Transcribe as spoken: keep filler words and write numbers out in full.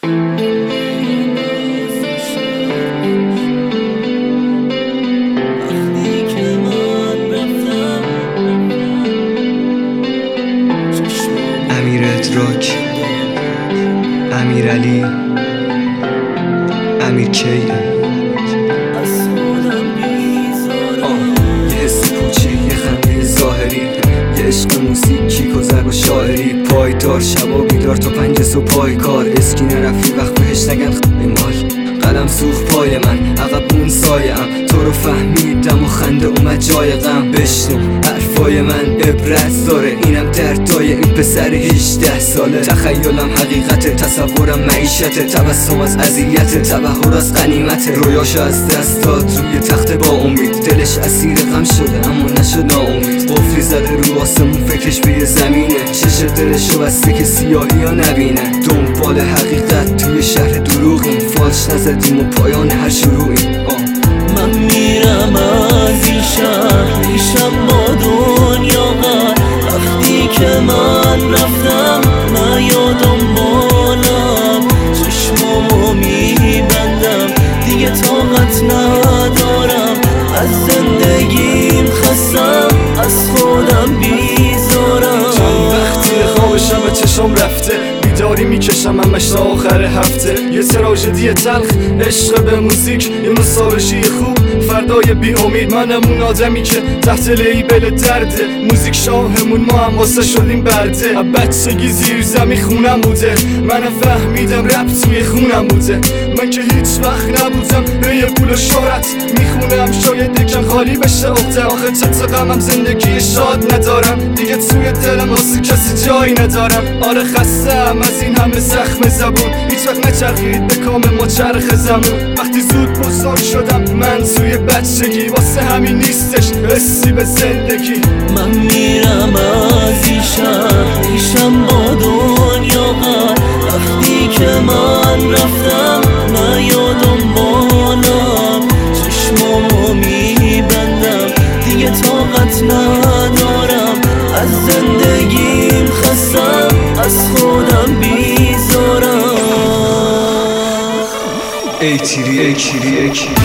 امیر ادراک، امیرعلی، امیر کی. یه حس پوچی، یه خنده ظاهری، یه عشق موسیقی گذر و شاعری، پایدار شبا بیدار تا پنج صبح پای کار، اسکی نرفتی وقت بهش نگن خیمال، قلم سوخت پای من عقب اون سایه ام، تو رو فهمیدم و خنده اومد جای غم، بشنو حرفای من عبرت داره، اینم دردای این پسر هجده ساله، تخیلم حقیقت، تصورم معیشته، تبسم از اذیت، تبهر از غنیمت، رویاشو از دست داد روی تخت با امید، دلش اسیر غم شده اما نشد ناامید، قفلی زده رو آسمون فکرش به یه زمینه، چش دلشو بسته که سیاهی ها نبینه، دنبال حقیقت توی شهر دروغیم، فالش نزدیم و پایان هر شروعیم. من میرم از این شهر میشم با دنیا غر، وقتی که من رفتم من یادم بالم، چشمامو میبندم دیگه طاقت ندارم، از زندگیم خستم از خودم بیزارم، چند وقتی خواب شب چشم رفته، بیداری میکشم همش تا آخر هفته، یه تراژدی تلخ، عشق به موزیک، یه مسابقه خوب، فردای بی امید، منم اون آدمی که تحت لیبل درده، موزیک شاهمون ما هم واسه شدیم برده، از بچگی زیر زمین خونم بوده، منم فهمیدم رپ توی خونم بوده، من که هیچ وقت نبودم به یه پول و شهرت میخونم، شاید یکم خالی بشه اخته، آخه چت غمم زندگی شاد ندارم، دیگه توی دلم واسه کسی جایی ندارم، آره خستم از این همه زخم زبون، هیچ وقت نچرخید به کام ما چرخ زمون، وقتی زود بزرگ شدم من توی بچگی، واسه همین نیستش حسی به زندگی. من میرم از این شهر میشم با دنیا غر، وقتی که من رفتم من یادم بالم، چشمامو میبندم دیگه طاقت ندارم، از زندگیم خستم از خودم بیزارم. ای تیری ای کیری ای کیری